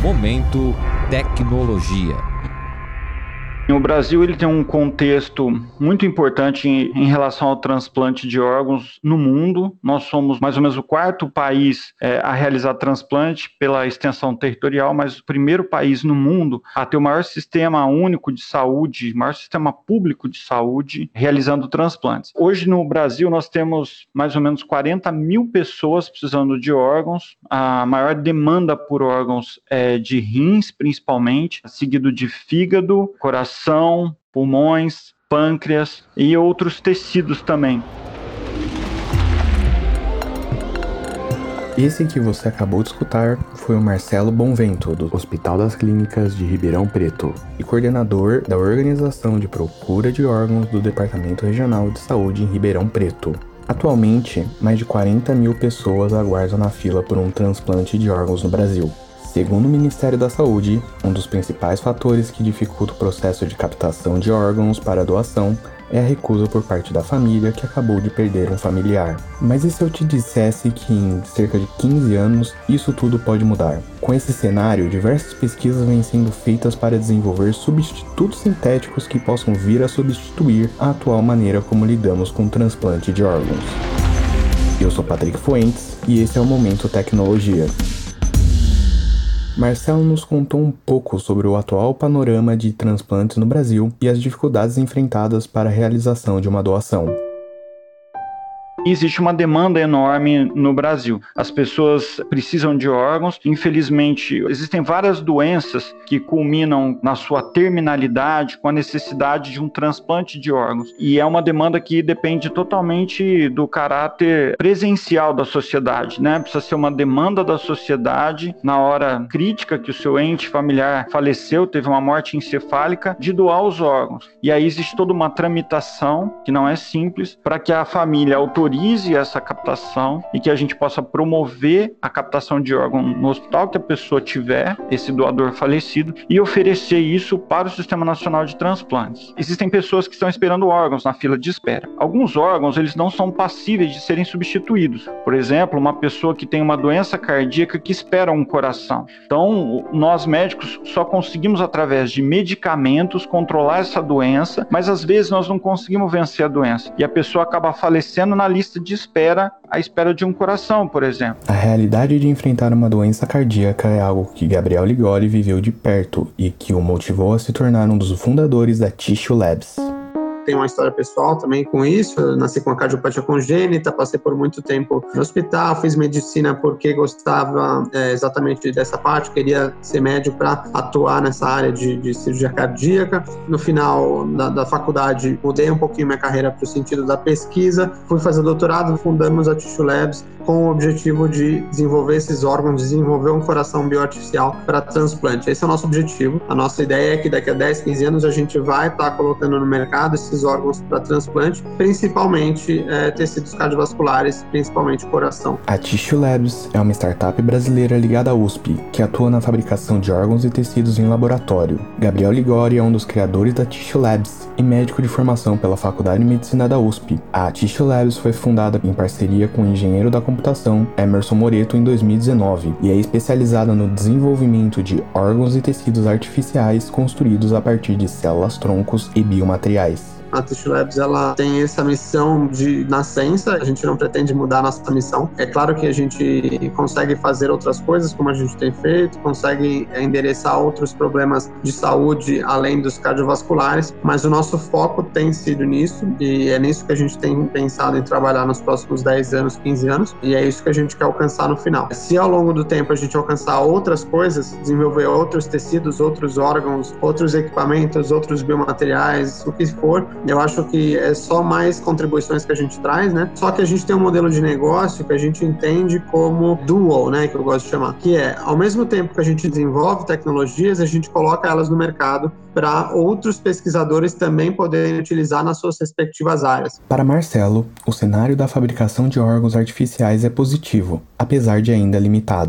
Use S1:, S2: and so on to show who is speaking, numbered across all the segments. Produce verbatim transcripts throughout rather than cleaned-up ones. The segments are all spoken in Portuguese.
S1: Momento Tecnologia.
S2: O Brasil ele tem um contexto muito importante em, em relação ao transplante de órgãos no mundo. Nós somos mais ou menos o quarto país é, a realizar transplante pela extensão territorial, mas o primeiro país no mundo a ter o maior sistema único de saúde, maior sistema público de saúde realizando transplantes. Hoje no Brasil nós temos mais ou menos quarenta mil pessoas precisando de órgãos. A maior demanda por órgãos é de rins, principalmente, seguido de fígado, coração, pulmões, pâncreas e outros tecidos também.
S3: Esse que você acabou de escutar foi o Marcelo Bonvento, do Hospital das Clínicas de Ribeirão Preto, e coordenador da Organização de Procura de Órgãos do Departamento Regional de Saúde em Ribeirão Preto. Atualmente, mais de quarenta mil pessoas aguardam na fila por um transplante de órgãos no Brasil. Segundo o Ministério da Saúde, um dos principais fatores que dificulta o processo de captação de órgãos para a doação é a recusa por parte da família que acabou de perder um familiar. Mas e se eu te dissesse que em cerca de quinze anos isso tudo pode mudar? Com esse cenário, diversas pesquisas vêm sendo feitas para desenvolver substitutos sintéticos que possam vir a substituir a atual maneira como lidamos com o transplante de órgãos. Eu sou Patrick Fuentes e esse é o Momento Tecnologia. Marcelo nos contou um pouco sobre o atual panorama de transplantes no Brasil e as dificuldades enfrentadas para a realização de uma doação.
S2: Existe uma demanda enorme no Brasil. As pessoas precisam de órgãos. Infelizmente, existem várias doenças que culminam na sua terminalidade com a necessidade de um transplante de órgãos. E é uma demanda que depende totalmente do caráter presencial da sociedade, né? Precisa ser uma demanda da sociedade na hora crítica que o seu ente familiar faleceu, teve uma morte encefálica, de doar os órgãos. E aí existe toda uma tramitação, que não é simples, para que a família autorize essa captação e que a gente possa promover a captação de órgão no hospital que a pessoa tiver, esse doador falecido, e oferecer isso para o Sistema Nacional de Transplantes. Existem pessoas que estão esperando órgãos na fila de espera. Alguns órgãos eles não são passíveis de serem substituídos. Por exemplo, uma pessoa que tem uma doença cardíaca que espera um coração. Então, nós médicos só conseguimos através de medicamentos controlar essa doença, mas às vezes nós não conseguimos vencer a doença e a pessoa acaba falecendo na lista de espera, à espera de um coração, por exemplo.
S3: A realidade de enfrentar uma doença cardíaca é algo que Gabriel Ligori viveu de perto e que o motivou a se tornar um dos fundadores da Tissue Labs.
S4: Tenho uma história pessoal também com isso. Eu nasci com a cardiopatia congênita, passei por muito tempo no hospital, fiz medicina porque gostava é, exatamente dessa parte, queria ser médico para atuar nessa área de, de cirurgia cardíaca. No final da, da faculdade, mudei um pouquinho minha carreira para o sentido da pesquisa, fui fazer doutorado, fundamos a Tissue Labs com o objetivo de desenvolver esses órgãos, desenvolver um coração bioartificial para transplante. Esse é o nosso objetivo. A nossa ideia é que daqui a dez, quinze anos a gente vai estar tá colocando no mercado esses órgãos para transplante, principalmente é, tecidos cardiovasculares, principalmente coração.
S3: A Tissue Labs é uma startup brasileira ligada à U S P, que atua na fabricação de órgãos e tecidos em laboratório. Gabriel Ligori é um dos criadores da Tissue Labs e médico de formação pela Faculdade de Medicina da U S P. A Tissue Labs foi fundada em parceria com o engenheiro da computação Emerson Moreto em dois mil e dezenove e é especializada no desenvolvimento de órgãos e tecidos artificiais construídos a partir de células-troncos e biomateriais.
S4: A Tissue Labs ela tem essa missão de nascença, a gente não pretende mudar a nossa missão. É claro que a gente consegue fazer outras coisas, como a gente tem feito, consegue endereçar outros problemas de saúde além dos cardiovasculares, mas o nosso foco tem sido nisso e é nisso que a gente tem pensado em trabalhar nos próximos dez anos, quinze anos, e é isso que a gente quer alcançar no final. Se ao longo do tempo a gente alcançar outras coisas, desenvolver outros tecidos, outros órgãos, outros equipamentos, outros biomateriais, o que for, eu acho que é só mais contribuições que a gente traz, né? Só que a gente tem um modelo de negócio que a gente entende como dual, né? Que eu gosto de chamar. Que é, ao mesmo tempo que a gente desenvolve tecnologias, a gente coloca elas no mercado para outros pesquisadores também poderem utilizar nas suas respectivas áreas.
S3: Para Marcelo, o cenário da fabricação de órgãos artificiais é positivo, apesar de ainda limitado.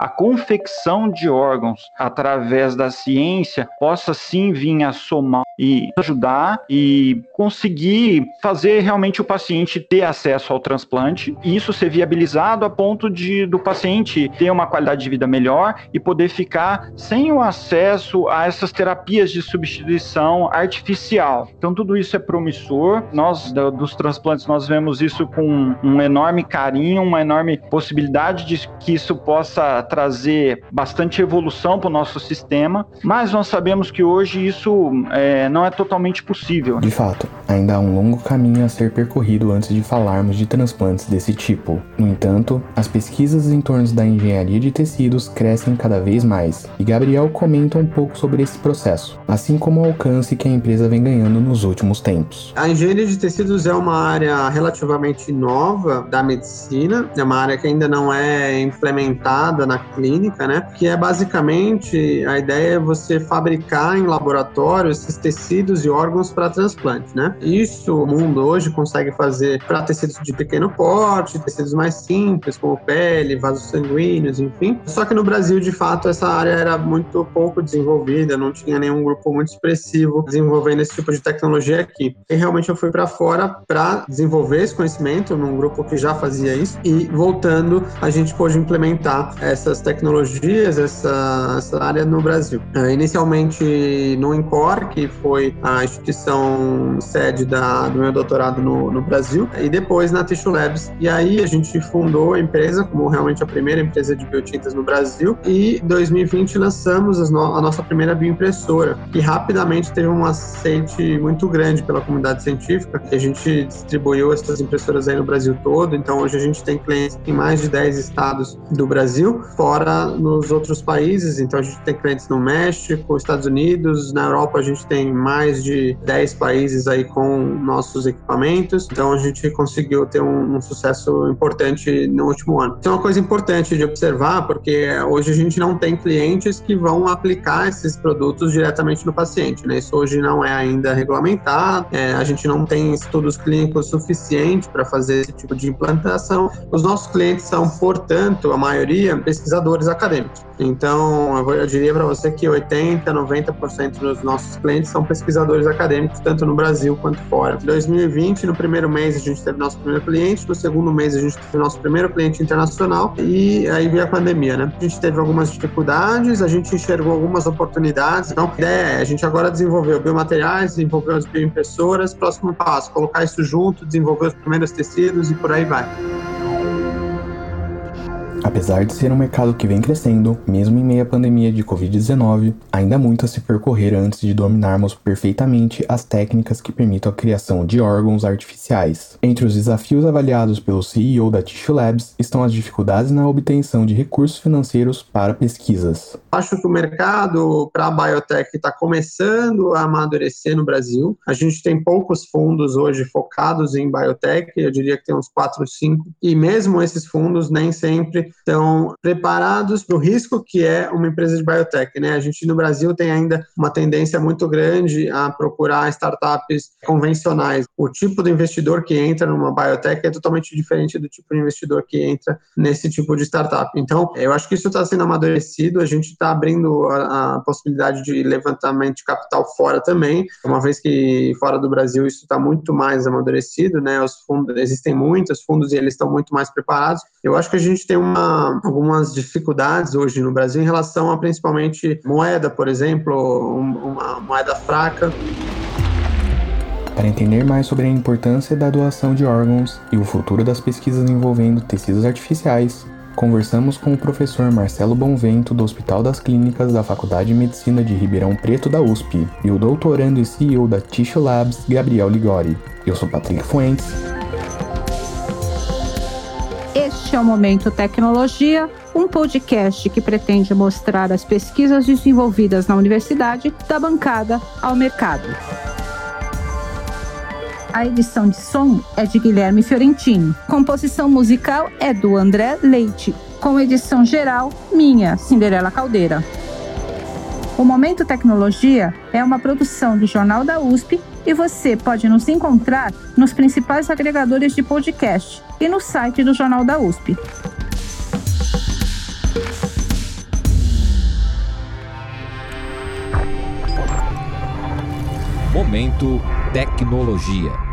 S2: a confecção de órgãos através da ciência possa sim vir a somar e ajudar e conseguir fazer realmente o paciente ter acesso ao transplante e isso ser viabilizado a ponto de do paciente ter uma qualidade de vida melhor e poder ficar sem o acesso a essas terapias de substituição artificial. Então tudo isso é promissor. Nós do, dos transplantes nós vemos isso com um enorme carinho, uma enorme possibilidade de que isso possa trazer bastante evolução para o nosso sistema, mas nós sabemos que hoje isso é, não é totalmente possível.
S3: De fato, ainda há um longo caminho a ser percorrido antes de falarmos de transplantes desse tipo. No entanto, as pesquisas em torno da engenharia de tecidos crescem cada vez mais, e Gabriel comenta um pouco sobre esse processo, assim como o alcance que a empresa vem ganhando nos últimos tempos.
S4: A engenharia de tecidos é uma área relativamente nova da medicina, é uma área que ainda não é implementada na clínica, né? Que é basicamente, a ideia é você fabricar em laboratório esses tecidos e órgãos para transplante, né? Isso o mundo hoje consegue fazer para tecidos de pequeno porte, tecidos mais simples, como pele, vasos sanguíneos, enfim. Só que no Brasil, de fato, essa área era muito pouco desenvolvida, não tinha nenhum grupo muito expressivo desenvolvendo esse tipo de tecnologia aqui. E realmente eu fui para fora para desenvolver esse conhecimento num grupo que já fazia isso e voltando, a gente pôde implementar essas tecnologias, essa, essa área no Brasil. Uh, inicialmente no INCOR, que foi a instituição sede da, do meu doutorado no, no Brasil, e depois na Tissue Labs. E aí a gente fundou a empresa como realmente a primeira empresa de biotintas no Brasil e em dois mil e vinte lançamos as no, a nossa primeira bioimpressora, que rapidamente teve um aceite muito grande pela comunidade científica, e a gente distribuiu essas impressoras aí no Brasil todo. Então hoje a gente tem clientes em mais de dez estados do Brasil, fora nos outros países. Então a gente tem clientes no México, Estados Unidos, na Europa a gente tem mais de dez países aí com nossos equipamentos. Então a gente conseguiu ter um, um sucesso importante no último ano. Isso é uma coisa importante de observar, porque hoje a gente não tem clientes que vão aplicar esses produtos diretamente no paciente, né? Isso hoje não é ainda regulamentado, é, a gente não tem estudos clínicos suficientes para fazer esse tipo de implantação. Os nossos clientes são, portanto, a maioria, pesquisadores acadêmicos. Então, eu, vou, eu diria para você que oitenta, noventa por cento dos nossos clientes são pesquisadores acadêmicos, tanto no Brasil quanto fora. Em dois mil e vinte, no primeiro mês, a gente teve nosso primeiro cliente, no segundo mês, a gente teve nosso primeiro cliente internacional, e aí veio a pandemia, né? A gente teve algumas dificuldades, a gente enxergou algumas oportunidades. Então, a ideia é, a gente agora desenvolveu biomateriais, desenvolveu as bioimpressoras, próximo passo, colocar isso junto, desenvolver os primeiros tecidos e por aí vai.
S3: Apesar de ser um mercado que vem crescendo, mesmo em meio à pandemia de covid dezenove, ainda há muito a se percorrer antes de dominarmos perfeitamente as técnicas que permitam a criação de órgãos artificiais. Entre os desafios avaliados pelo C E O da Tissue Labs estão as dificuldades na obtenção de recursos financeiros para pesquisas.
S4: Acho que o mercado para a biotech está começando a amadurecer no Brasil. A gente tem poucos fundos hoje focados em biotech, eu diria que tem uns quatro, cinco, e mesmo esses fundos nem sempre estão preparados para o risco que é uma empresa de biotech, né? A gente no Brasil tem ainda uma tendência muito grande a procurar startups convencionais. O tipo de investidor que entra numa biotech é totalmente diferente do tipo de investidor que entra nesse tipo de startup. Então, eu acho que isso está sendo amadurecido, a gente está abrindo a, a possibilidade de levantamento de capital fora também, uma vez que fora do Brasil isso está muito mais amadurecido, né? Os fundos, existem muitos fundos e eles estão muito mais preparados. Eu acho que a gente tem uma algumas dificuldades hoje no Brasil em relação a principalmente moeda, por exemplo, uma moeda fraca.
S3: Para entender mais sobre a importância da doação de órgãos e o futuro das pesquisas envolvendo tecidos artificiais, conversamos com o professor Marcelo Bonvento do Hospital das Clínicas da Faculdade de Medicina de Ribeirão Preto da U S P e o doutorando e C E O da Tissue Labs, Gabriel Ligori. Eu sou Patrick Fuentes.
S5: Este é o Momento Tecnologia, um podcast que pretende mostrar as pesquisas desenvolvidas na universidade da bancada ao mercado. A edição de som é de Guilherme Fiorentini. Composição musical é do André Leite, com edição geral minha, Cinderela Caldeira. O Momento Tecnologia é uma produção do Jornal da U S P e você pode nos encontrar nos principais agregadores de podcast e no site do Jornal da U S P.
S1: Momento Tecnologia.